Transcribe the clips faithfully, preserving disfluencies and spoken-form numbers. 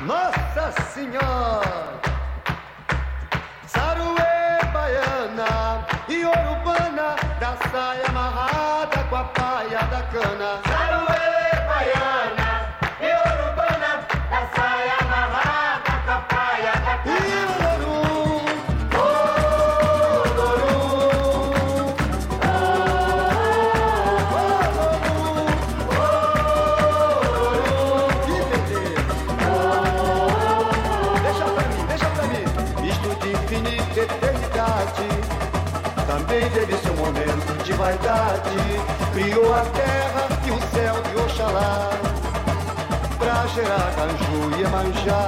Nossa Senhora, saruê baiana e urubana, da saia amarrada com a paia da cana. Saruê baiana e urubana, da saia amarrada com a paia da cana. E olorum, também teve seu momento de vaidade. Criou a terra e o céu de Oxalá pra gerar Anju e Iemanjá.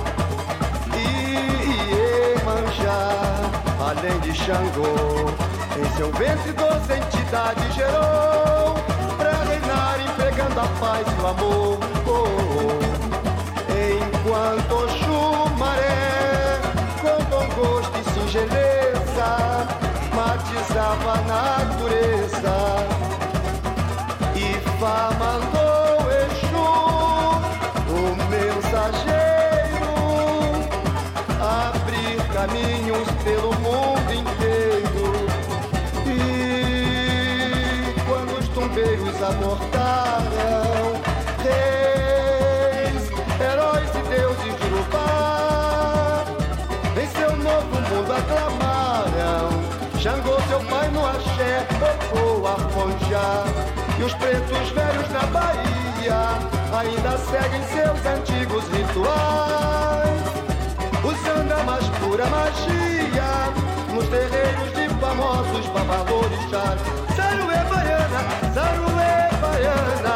E Iemanjá, além de Xangô, em seu ventre doce entidade gerou pra reinar empregando a paz e o amor. Oh, oh. Enquanto Oxum Maré, com bom gosto e singeleza, matizava a natureza. Ifá mandou Exu, o mensageiro, abrir caminhos pelo mundo inteiro. E quando os tumbeiros abortaram, reis, heróis e deuses de Urubá, em seu novo mundo aclamaram Xangô, seu pai no axé, Ofô, Afonjá. E os pretos velhos na Bahia ainda seguem seus antigos rituais, usando a mais pura magia nos terreiros de famosos babalorixás. Saruê baiana, saruê baiana,